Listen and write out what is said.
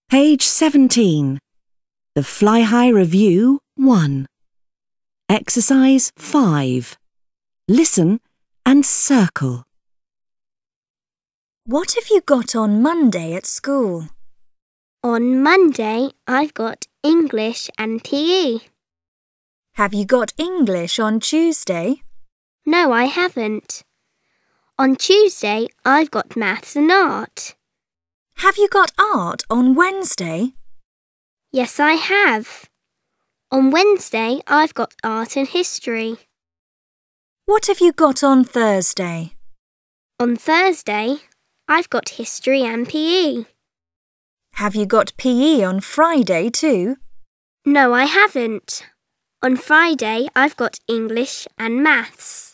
Page 17. The Fly High Review 1. Exercise 5. Listen and circle. What have you got on Monday at school? On Monday, I've got English and PE. Have you got English on Tuesday? No, I haven't. On Tuesday, I've got maths and art. Have you got art on Wednesday? Yes, I have. On Wednesday, I've got art and history. What have you got on Thursday? On Thursday, I've got history and PE. Have you got PE on Friday too? No, I haven't. On Friday, I've got English and maths.